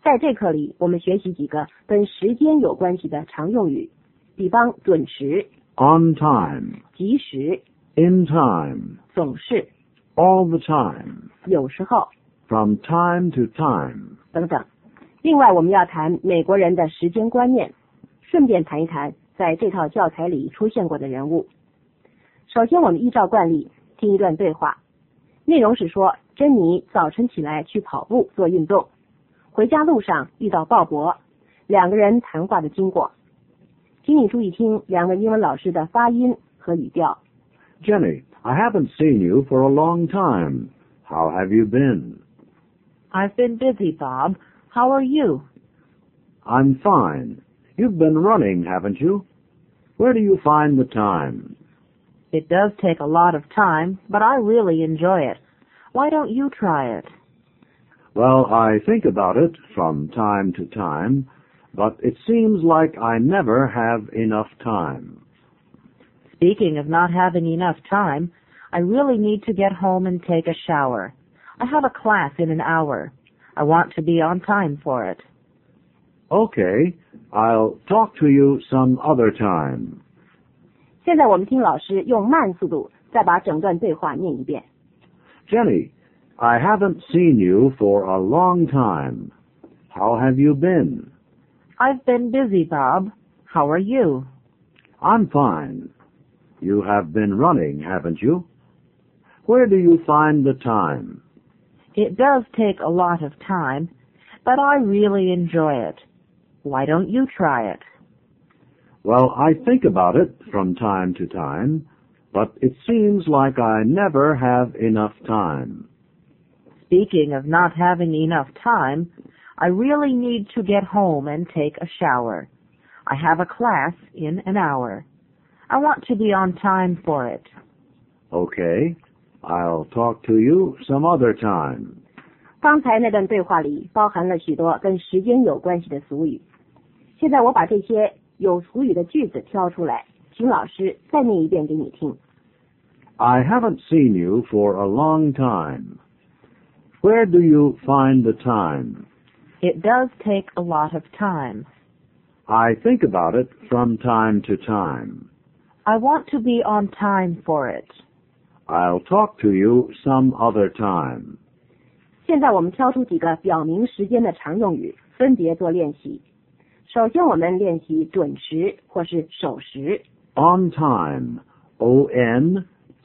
在这课里，我们学习几个跟时间有关系的常用语，比方准时、 on time, 及时、 in time, 总是、 all the time, 有时候 from time to time. 等等。另外，我们要谈美国人的时间观念，顺便谈一谈在这套教材里出现过的人物。首先，我们依照惯例听一段对话，内容是说，珍妮早晨起来去跑步做运动，回家路上遇到鲍勃，两个人谈话的经过。请你注意听两个英文老师的发音和语调。 Jenny, I haven't seen you for a long time. How have you been? I've been busy, Bob. How are you? I'm fine. You've been running, haven't you? Where do you find the time? It does take a lot of time, but I really enjoy it. Why don't you try it? Well, I think about it from time to time, but it seems like I never have enough time. Speaking of not having enough time, I really need to get home and take a shower. I have a class in an hour. I want to be on time for it. Okay, I'll talk to you some other time. 现在我们听老师用慢速度再把整段对话念一遍。 Jenny, I haven't seen you for a long time. How have you been? I've been busy, Bob. How are you? I'm fine. You have been running, haven't you? Where do you find the time? It does take a lot of time, but I really enjoy it. Why don't you try it? Well, I think about it from time to time, but it seems like I never have enough time. Speaking of not having enough time, I really need to get home and take a shower. I have a class in an hour. I want to be on time for it. Okay, I'll talk to you some other time. 刚才那段对话里包含了许多跟时间有关系的俗语，现在我把这些有俗语的句子挑出来，请老师再念一遍给你听。 I haven't seen you for a long time. Where do you find the time? It does take a lot of time. I think about it from time to time. I want to be on time for it. I'll talk to you some other time. 现在我们挑出几个表明时间的常用语，分别做练习。首先我们练习准时或是守时。 On time. O-N-T-I-M-E.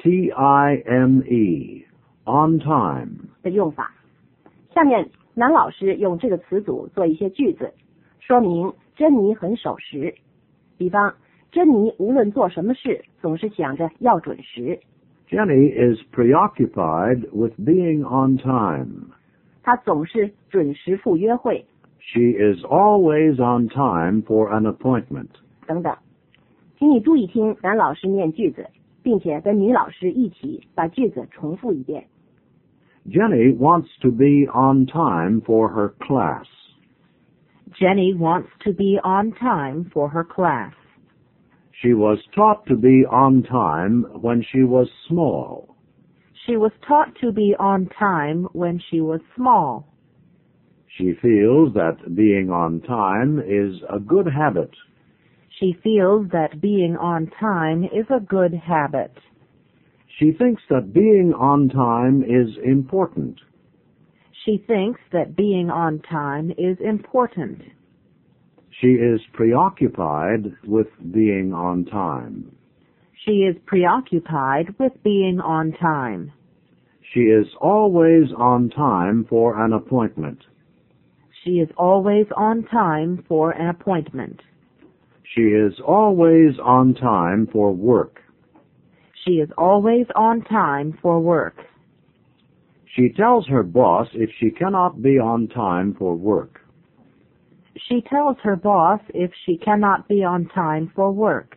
On time. 的用法。下面男老师用这个词组做一些句子，说明珍妮很守时。比方，珍妮无论做什么事，总是想着要准时。 Jenny is preoccupied with being on time. 她总是准时赴约会。 She is always on time for an appointment. 等等。请你注意听男老师念句子，并且跟女老师一起把句子重复一遍。 Jenny wants to be on time for her class. Jenny wants to be on time for her class. She was taught to be on time when she was small. She was taught to be on time when she was small. She feels that being on time is a good habit. She feels that being on time is a good habit. She thinks that being on time is important. She thinks that being on time is important. She is preoccupied with being on time. She is preoccupied with being on time. She is always on time for an appointment. She is always on time for an appointment. She is always on time for work. She is always on time for work. She tells her boss if she cannot be on time for work. She tells her boss if she cannot be on time for work.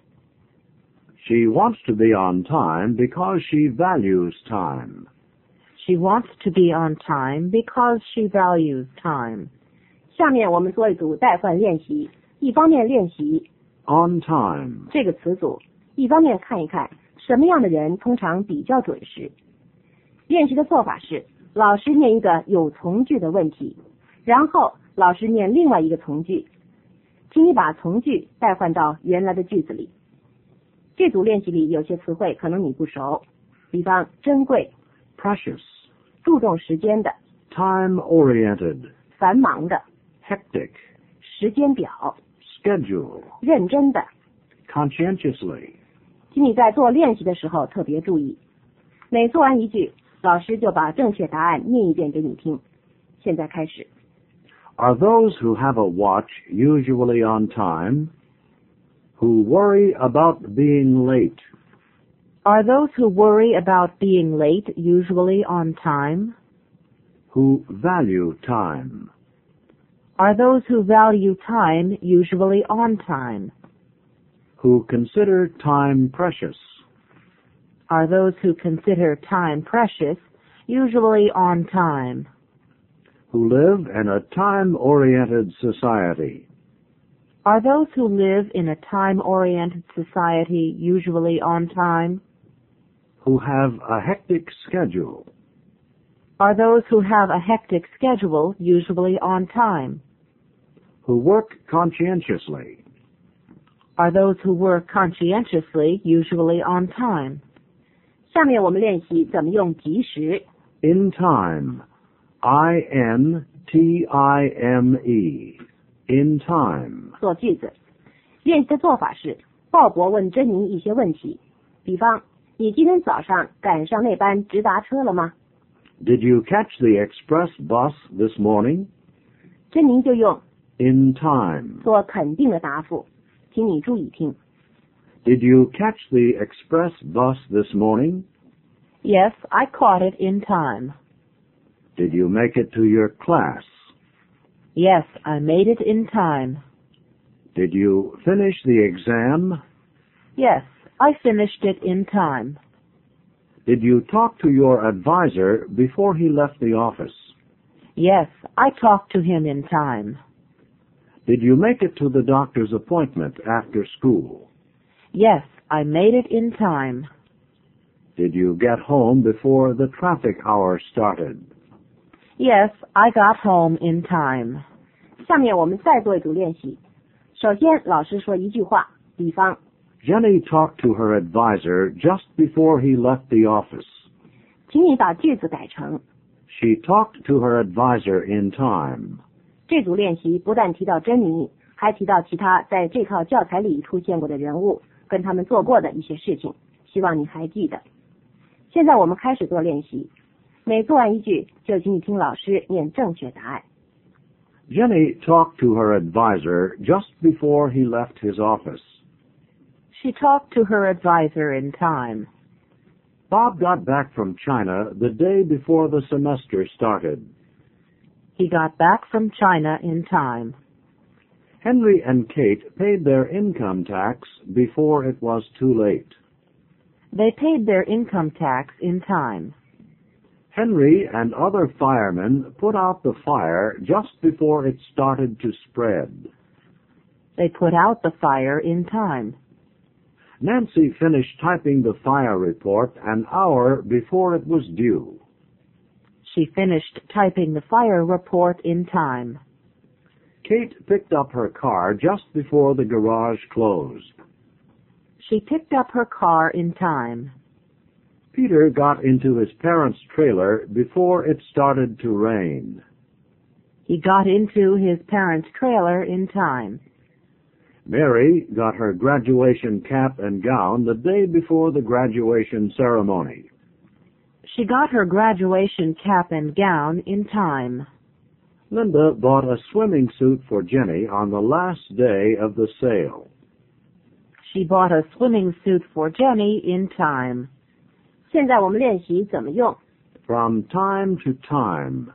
She wants to be on time because she values time. She wants to be on time because she values time. 下面我们做一组代换练习，一方面练习 On time. 这个词组，一方面看一看什么样的人通常比较准时。练习的做法是，老师念一个有从句的问题， 然后老师念另外一个从句，请你把从句代换到原来的句子里。这组练习里有些词汇可能你不熟，比方珍贵、 precious, 注重时间的、 time-oriented, 繁忙的、 hectic, 时间表、 schedule, 认真的。 conscientiously. 请你在做练习的时候特别注意，每做完一句，老师就把正确答案念一遍给你听。现在开始。 Are those who have a watch usually on time? Who worry about being late? Are those who worry about being late usually on time? Who value time? Are those who value time usually on time? Who consider time precious? Are those who consider time precious usually on time? Who live in a time-oriented society? Are those who live in a time-oriented society usually on time? Who have a hectic schedule? Are those who have a hectic schedule usually on time? Who work conscientiously? Are those who work conscientiously usually on time? 下面我们练习怎么用及时。 In time. I-N-T-I-M-E. In time. 做句子。练习的做法是，鲍勃问珍妮一些问题，比方，你今天早上赶上那班直达车了吗？ Did you catch the express bus this morning? 珍妮就用 In time. 做肯定的答复，请你注意听。 Did you catch the express bus this morning? Yes, I caught it in time. Did you make it to your class? Yes, I made it in time. Did you finish the exam? Yes, I finished it in time. Did you talk to your advisor before he left the office? Yes, I talked to him in time. Did you make it to the doctor's appointment after school? Yes, I made it in time. Did you get home before the traffic hour started? Yes, I got home in time. 下面我们再做一组练习。首先，老师说一句话，比方 Jenny talked to her advisor just before he left the office. 请你把句子改成 She talked to her advisor in time. 这组练习不但提到珍妮，还提到其他在这套教材里出现过的人物，跟他们做过的一些事情，希望你还记得。现在我们开始做练习，每做完一句，就请你听老师念正确答案。 Jenny talked to her advisor just before he left his office. She talked to her advisor in time. Bob got back from China the day before the semester started. He got back from China in time. Henry and Kate paid their income tax before it was too late. They paid their income tax in time. Henry and other firemen put out the fire just before it started to spread. They put out the fire in time. Nancy finished typing the fire report an hour before it was due. She finished typing the fire report in time. Kate picked up her car just before the garage closed. She picked up her car in time. Peter got into his parents' trailer before it started to rain. He got into his parents' trailer in time. Mary got her graduation cap and gown the day before the graduation ceremony. She got her graduation cap and gown in time. Linda bought a swimming suit for Jenny on the last day of the sale. She bought a swimming suit for Jenny in time. 现在我们练习怎么用 From time to time.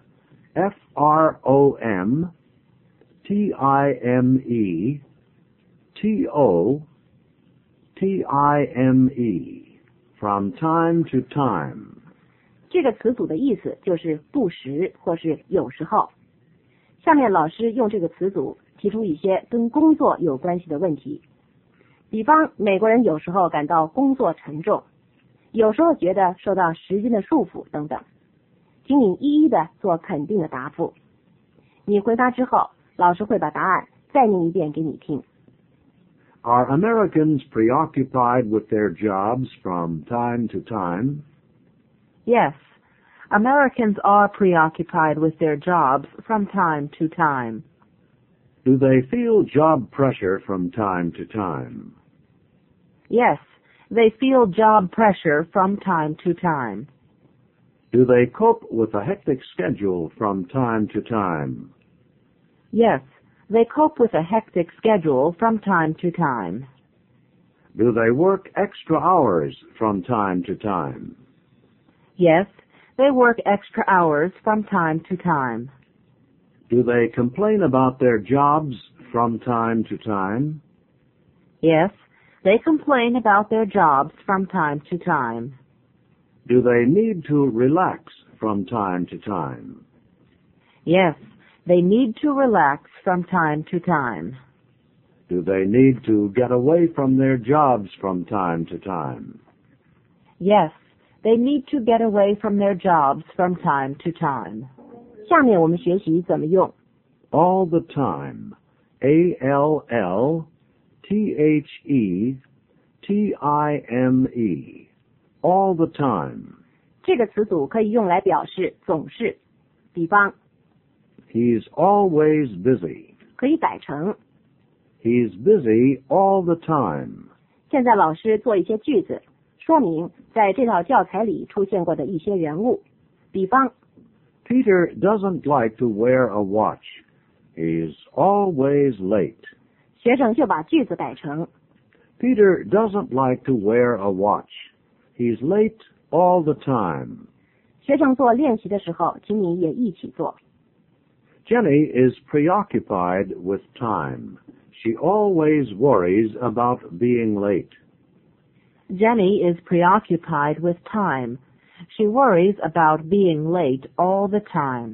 F-R-O-M-T-I-M-E-T-O-T-I-M-E. From time to time. 这个词组的意思就是不时或是有时候。下面老师用这个词组提出一些跟工作有关系的问题，比方美国人有时候感到工作沉重，有时候觉得受到时间的束缚等等，请你一一的做肯定的答复。 你回答之后，老师会把答案再念一遍给你听。 Are Americans preoccupied with their jobs from time to time? Yes, Americans are preoccupied with their jobs from time to time. Do they feel job pressure from time to time? Yes, they feel job pressure from time to time. Do they cope with a hectic schedule from time to time? Yes, they cope with a hectic schedule from time to time. Do they work extra hours from time to time? Yes, they work extra hours from time to time. Do they complain about their jobs from time to time? Yes, they complain about their jobs from time to time. Do they need to relax from time to time? Yes, they need to relax from time to time. Do they need to get away from their jobs from time to time? Yes, they need to get away from their jobs from time to time. 下面我们学习怎么用 All the time. A-L-L-T-H-E-T-I-M-E. All the time. 这个词组，可以用来表示总是。比方， He's always busy. 可以改成 He's busy all the time. 现在老师做一些句子，说明在这套教材里出现过的一些人物。比方， Peter doesn't like to wear a watch. He's always late. 学生就把句子改成 Peter doesn't like to wear a watch. He's late all the time. 学生做练习的时候，请你也一起做。 Jenny is preoccupied with time. She always worries about being late. Jenny is preoccupied with time. She worries about being late all the time.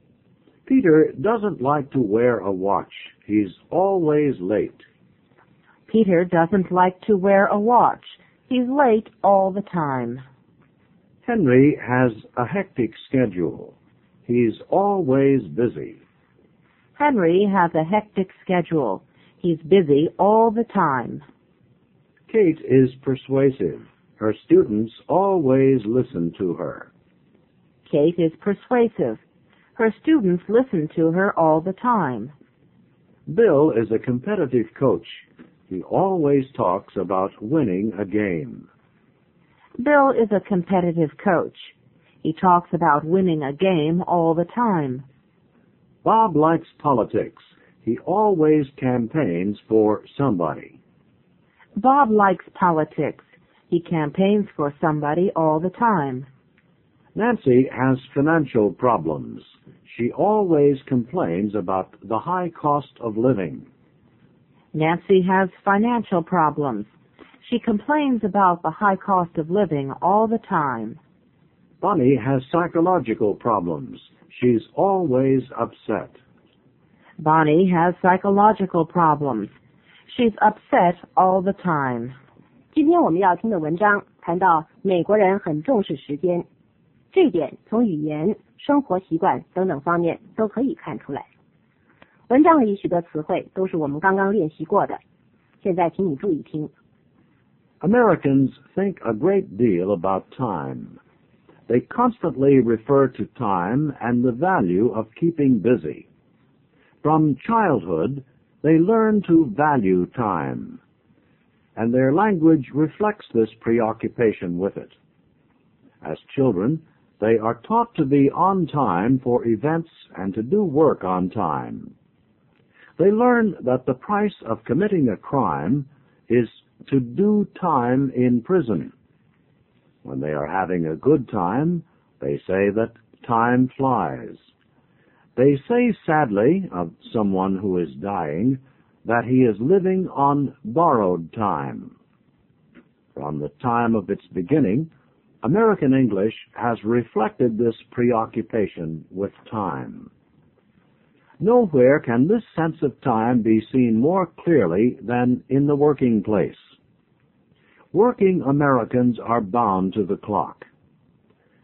Peter doesn't like to wear a watch. He's always late. Peter doesn't like to wear a watch. He's late all the time. Henry has a hectic schedule. He's always busy. Henry has a hectic schedule. He's busy all the time. Kate is persuasive. Her students always listen to her. Kate is persuasive. Her students listen to her all the time. Bill is a competitive coach. He always talks about winning a game. Bill is a competitive coach. He talks about winning a game all the time. Bob likes politics. He always campaigns for somebody. Bob likes politics. He campaigns for somebody all the time. Nancy has financial problems. She always complains about the high cost of living. Nancy has financial problems. She complains about the high cost of living all the time. Bonnie has psychological problems. She's always upset. Bonnie has psychological problems. She's upset all the time. 今天我们要听的文章谈到美国人很重视时间，这一点从语言、生活习惯等等方面都可以看出来。文章里许多词汇都是我们刚刚练习过的，现在请你注意听。 Americans think a great deal about time. They constantly refer to time and the value of keeping busy. From childhood, they learn to value time, and their language reflects this preoccupation with it. As children, they are taught to be on time for events and to do work on time. They learn that the price of committing a crime is to do time in prison. When they are having a good time, they say that time flies. They say sadly of someone who is dying that he is living on borrowed time. From the time of its beginning, American English has reflected this preoccupation with time. Nowhere can this sense of time be seen more clearly than in the working place. Working Americans are bound to the clock.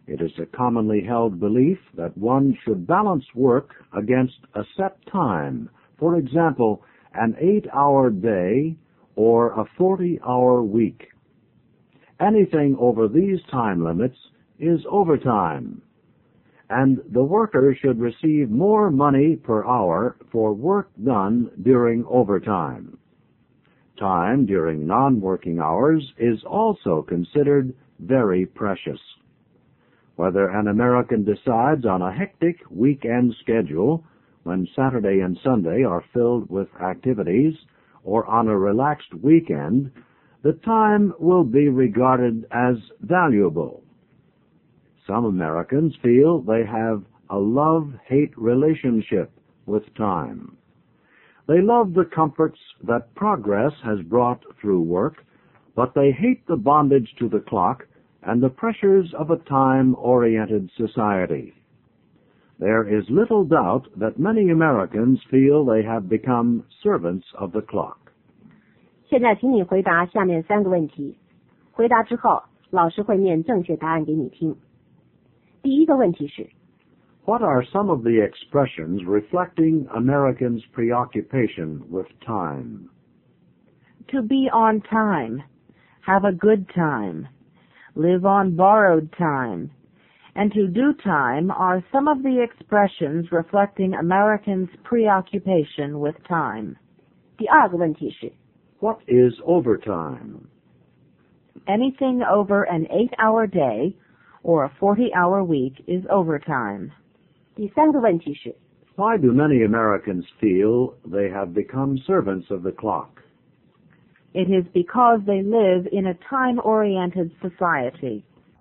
It is a commonly held belief that one should balance work against a set time, for example, an 8-hour day or a 40-hour week. Anything over these time limits is overtime, and the worker should receive more money per hour for work done during overtime. Time during non-working hours is also considered very precious. Whether an American decides on a hectic weekend schedule when Saturday and Sunday are filled with activities, or on a relaxed weekend, the time will be regarded as valuable. Some Americans feel they have a love-hate relationship with time. They love the comforts that progress has brought through work, but they hate the bondage to the clock and the pressures of a time-oriented society. There is little doubt that many Americans feel they have become servants of the clock. 现在请你回答下面3个问题，回答之后，老师会念正确答案给你听。第一个问题是 What are some of the expressions reflecting Americans' preoccupation with time? To be on time, have a good time, live on borrowed time, and to do time are some of the expressions reflecting Americans' preoccupation with time. 第二个问题是 What is overtime? Anything over an 8-hour day or a 40-hour week is overtime. 第三个问题是 Why do many Americans feel they have become servants of the clock? It is because they live in a time-oriented society.